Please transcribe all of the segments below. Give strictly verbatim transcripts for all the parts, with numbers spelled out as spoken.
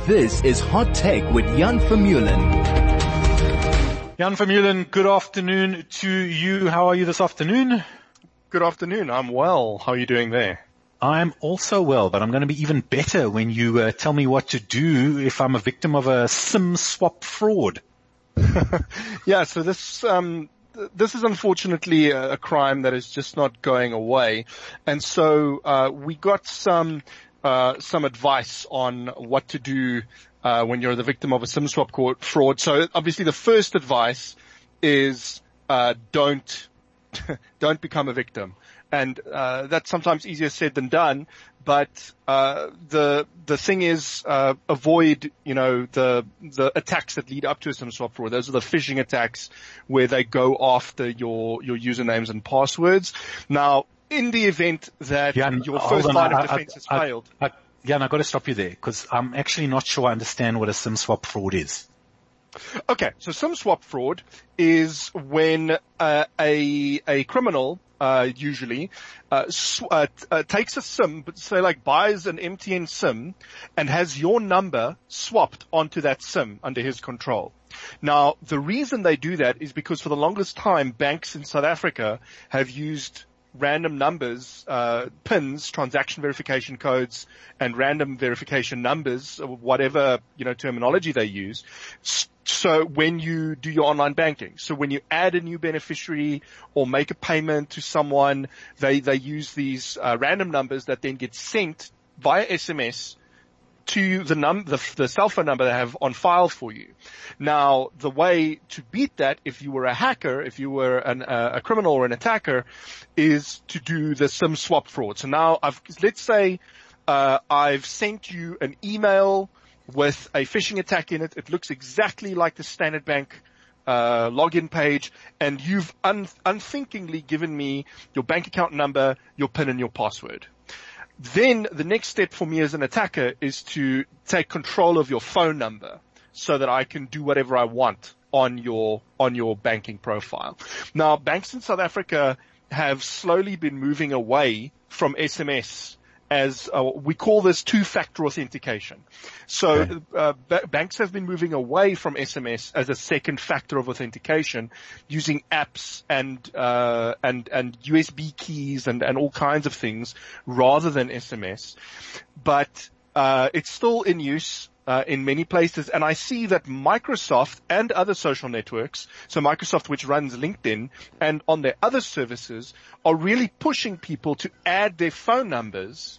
This is Hot Take with Jan Vermeulen. Jan Vermeulen, good afternoon to you. How are you this afternoon? Good afternoon. I'm well. How are you doing there? I'm also well, but I'm going to be even better when you uh, tell me what to do if I'm a victim of a SIM swap fraud. Yeah, so this um, this is unfortunately a, a crime that is just not going away, and so uh, we got some uh, some advice on what to do uh, when you're the victim of a SIM swap fraud. So obviously, the first advice is uh, don't don't become a victim. And uh, that's sometimes easier said than done, but uh, the the thing is, uh, avoid you know the the attacks that lead up to a SIM swap fraud. Those are the phishing attacks where they go after your your usernames and passwords. Now, in the event that Jan, your first line of defense has failed, I, I, Jan, I've got to stop you there because I'm actually not sure I understand what a SIM swap fraud is. Okay, so SIM swap fraud is when uh, a a criminal Uh, usually, uh, sw- uh, t- uh, takes a SIM, but say like buys an M T N SIM and has your number swapped onto that SIM under his control. Now, the reason they do that is because for the longest time, banks in South Africa have used random numbers, uh, pins, transaction verification codes, and random verification numbers, or whatever, you know, terminology they use. So when you do your online banking, so when you add a new beneficiary or make a payment to someone, they, they use these uh, random numbers that then get sent via S M S to the num the, the cell phone number they have on file for you. Now, the way to beat that, if you were a hacker, if you were an, uh, a criminal or an attacker, is to do the SIM swap fraud. So now, I've, let's say uh, I've sent you an email with a phishing attack in it. It looks exactly like the Standard Bank uh login page, and you've un- unthinkingly given me your bank account number, your PIN, and your password. Then the next step for me as an attacker is to take control of your phone number so that I can do whatever I want on your on your banking profile. Now, banks in South Africa have slowly been moving away from S M S as uh, we call this two-factor authentication. So okay. uh, b- banks have been moving away from S M S as a second factor of authentication, using apps and uh, and and U S B keys and and all kinds of things rather than S M S. But uh, it's still in use Uh, in many places, and I see that Microsoft and other social networks, so Microsoft, which runs LinkedIn, and on their other services, are really pushing people to add their phone numbers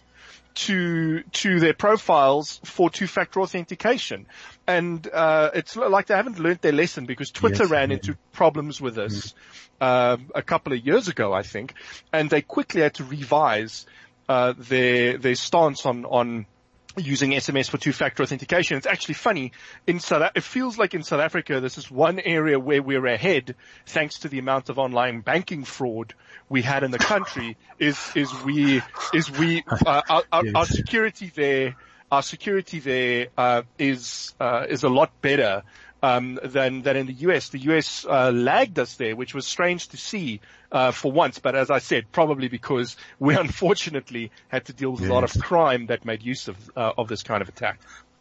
to to their profiles for two-factor authentication. And uh it's like they haven't learned their lesson, because Twitter yes, ran yeah. into problems with this mm-hmm. uh, a couple of years ago, I think, and they quickly had to revise uh their their stance on on using S M S for two-factor authentication. It's actually funny. In South, it feels like in South Africa, this is one area where we're ahead, thanks to the amount of online banking fraud we had in the country. Is is we is we uh, our, our, yes. our security there, our security there uh, is uh, is a lot better um, than than in the U S. The U S uh, lagged us there, which was strange to see uh, for once. But as I said, probably because we unfortunately had to deal with yes. a lot of crime that made use of uh, of this kind of attack.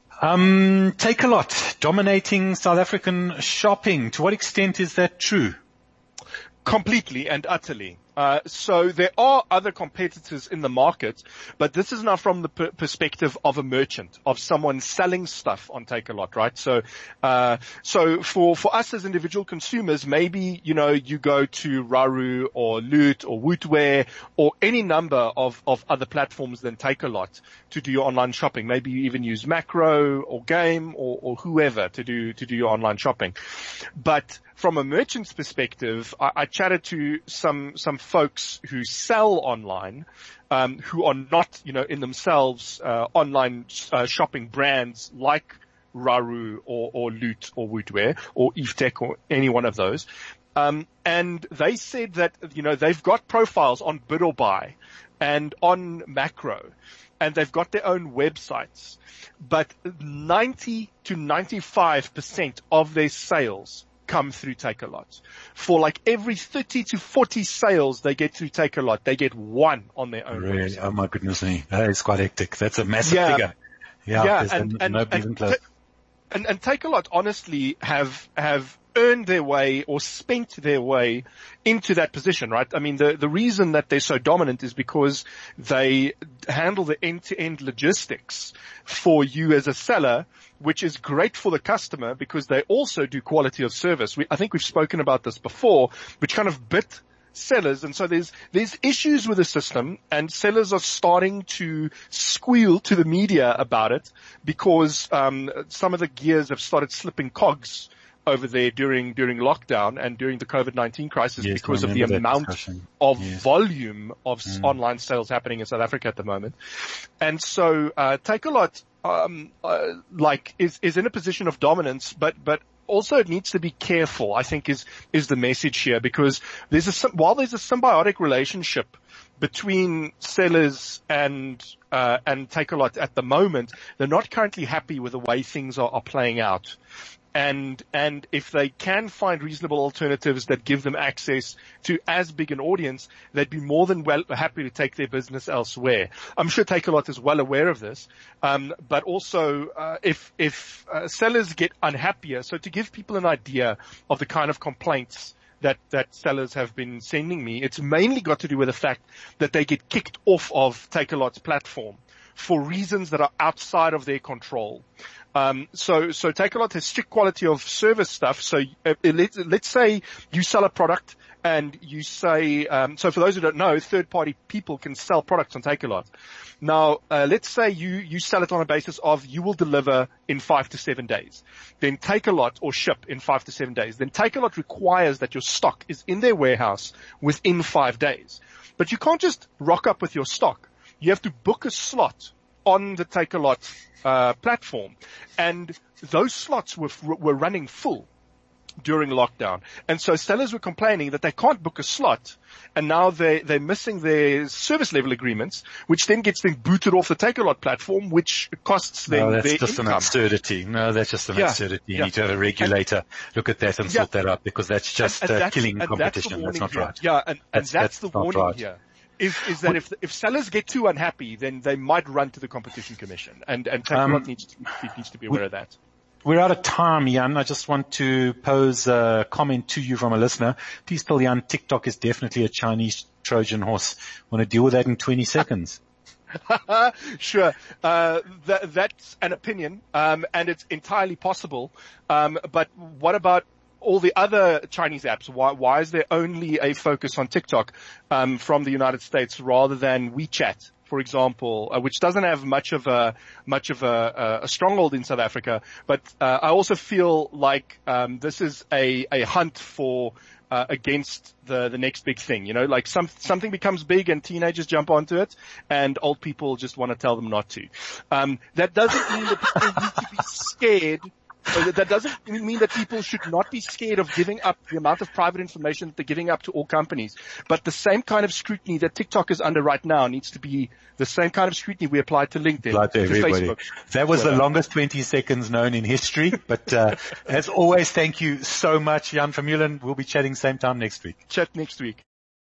Um, Takealot dominating South African shopping. To what extent is that true? Completely and utterly. Uh, so there are other competitors in the market, but this is now from the per- perspective of a merchant, of someone selling stuff on Takealot, right? So, uh, so for, for us as individual consumers, maybe, you know, you go to Raru or Loot or Wootware or any number of, of other platforms than Takealot to do your online shopping. Maybe you even use Macro or Game or, or whoever to do, to do your online shopping. But from a merchant's perspective, I, I chatted to some, some folks who sell online, um, who are not, you know, in themselves, uh, online, uh, shopping brands like Raru or, or Loot or Wootware or Evetech or any one of those. Um, and they said that, you know, they've got profiles on Bid or Buy and on Macro, and they've got their own websites, but ninety to ninety-five percent of their sales come through Takealot. For like every thirty to forty sales they get through Takealot, they get one on their own Really? website. Oh my goodness me. That is quite hectic. That's a massive yeah. figure. Yeah, Yeah, there's and, and, no and, even close. and, and Takealot honestly have, have earned their way or spent their way into that position, right? I mean, the, the reason that they're so dominant is because they handle the end-to-end logistics for you as a seller, which is great for the customer because they also do quality of service. We, I think we've spoken about this before, which kind of bit sellers. And so there's, there's issues with the system, and sellers are starting to squeal to the media about it because, um, some of the gears have started slipping cogs over there during, during lockdown and during the COVID nineteen crisis yes, because of the amount discussion. of yes. volume of mm. online sales happening in South Africa at the moment. And so, uh, Takealot, um, uh, like is, is in a position of dominance, but, but also it needs to be careful, I think is, is the message here, because there's a, while there's a symbiotic relationship between sellers and, uh, and Takealot at the moment, they're not currently happy with the way things are, are playing out. And, and if they can find reasonable alternatives that give them access to as big an audience, they'd be more than well happy to take their business elsewhere. I'm sure Takealot is well aware of this. Um, but also, uh, if, if, uh, sellers get unhappier, so to give people an idea of the kind of complaints that, that sellers have been sending me, it's mainly got to do with the fact that they get kicked off of Takealot's platform for reasons that are outside of their control. Um, so, so Takealot has strict quality of service stuff. So, uh, let's, let's say you sell a product and you say, um, so for those who don't know, third party people can sell products on Takealot. Now, uh, let's say you, you sell it on a basis of you will deliver in five to seven days. Then Takealot or ship in five to seven days. Then Takealot requires that your stock is in their warehouse within five days. But you can't just rock up with your stock. You have to book a slot on the Takealot uh, platform, and those slots were were running full during lockdown. And so sellers were complaining that they can't book a slot, and now they they're missing their service level agreements, which then gets them booted off the Takealot platform, which costs them no, that's their just income. an absurdity. No, that's just an yeah. absurdity. You yeah. need to have a regulator and, look at that and yeah. sort that out, because that's just and, and uh, that's, killing and competition. That's, that's not here. right. Yeah, and, and that's, that's, that's the warning right. here. Is, is that if, if sellers get too unhappy, then they might run to the Competition Commission, and, and Takealot um, needs to, needs to be aware we, of that. We're out of time, Jan. I just want to pose a comment to you from a listener. Please tell Jan TikTok is definitely a Chinese Trojan horse. Want to deal with that in twenty seconds? Sure. Uh, that, that's an opinion, um, and it's entirely possible. Um, but what about all the other Chinese apps? Why, why is there only a focus on TikTok, um, from the United States rather than WeChat, for example, uh, which doesn't have much of a, much of a, a stronghold in South Africa? But, uh, I also feel like, um, this is a, a hunt for, uh, against the, the next big thing, you know, like some, something becomes big and teenagers jump onto it and old people just want to tell them not to. Um, that doesn't mean that people need to be scared. That doesn't mean that people should not be scared of giving up the amount of private information that they're giving up to all companies. But the same kind of scrutiny that TikTok is under right now needs to be the same kind of scrutiny we apply to LinkedIn, apply to, to Facebook. That was Twitter. The longest twenty seconds known in history. But uh, as always, thank you so much, Jan Vermeulen. We'll be chatting same time next week. Chat next week.